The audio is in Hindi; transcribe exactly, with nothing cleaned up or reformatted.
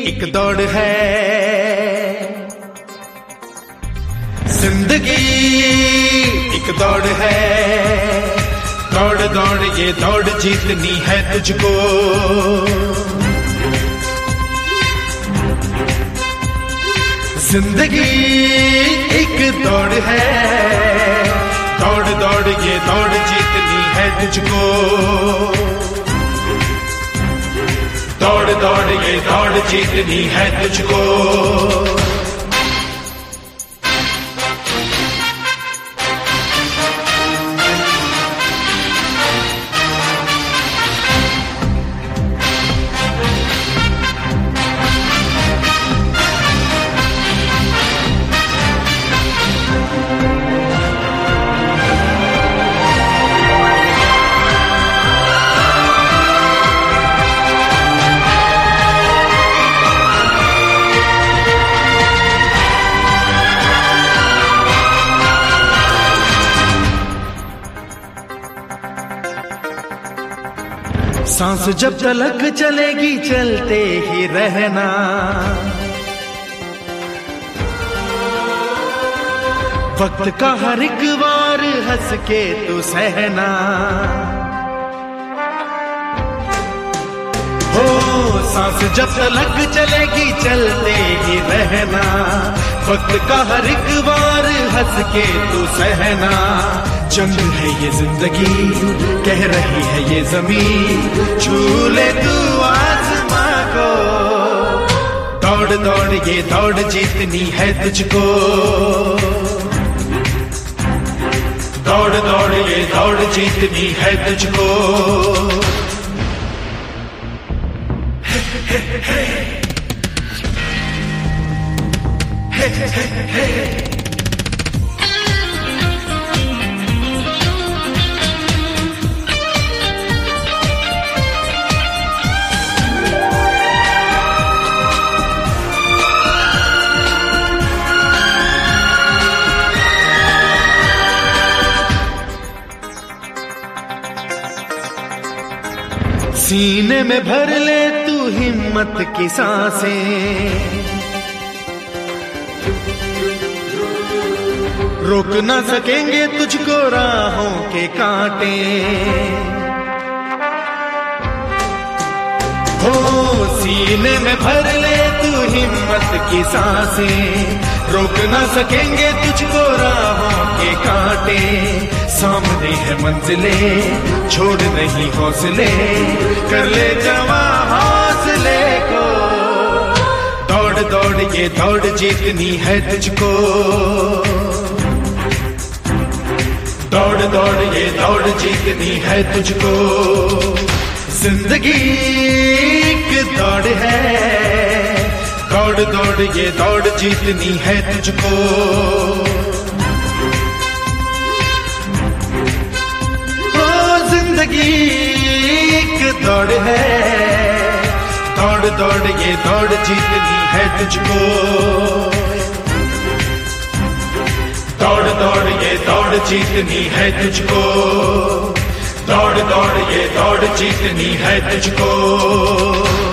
एक दौड़ है, जिंदगी एक दौड़ है। दौड़ दौड़ ये दौड़ जीतनी है तुझको। जिंदगी एक दौड़ है, दौड़ दौड़ ये दौड़ जीतनी है तुझको। दौड़ दौड़ ये दौड़ जीतनी है तुझको। सांस जब तलक चलेगी चलते ही रहना। वक्त का हर एक बार हंस के तू सहना। हो सांस जब तलक चलेगी चलते ही रहना। वक्त का हर एक बार हंस के तू सहना। जंग है ये जिंदगी, कह रही है ये जमीन, छू ले तू आसमां को। दौड़ दौड़ ये दौड़ जीतनी है तुझको। दौड़ दौड़ ये दौड़ जीतनी है तुझको। हे हे हे हे हे हे। सीने में भर ले तू हिम्मत की सांसें। रोक ना सकेंगे तुझको राहों के कांटे। हो सीने में भर ले तू हिम्मत की सांसें। रोक ना सकेंगे तुझको राहों के कांटे। सामने है मंजिले, छोड़ नहीं हौसले, कर ले जवां हौसले को। दौड़ दौड़ ये दौड़ जीतनी है तुझको। दौड़ दौड़ ये दौड़ जीतनी है तुझको। जिंदगी एक दौड़ है, दौड़ दौड़ ये दौड़ जीतनी है तुझको। जिंदगी एक दौड़ है, दौड़ दौड़ ये दौड़ जीतनी है तुझको। दौड़ दौड़ ये दौड़ जीतनी है तुझको। दौड़ दौड़ ये दौड़ जीतनी है तुझको।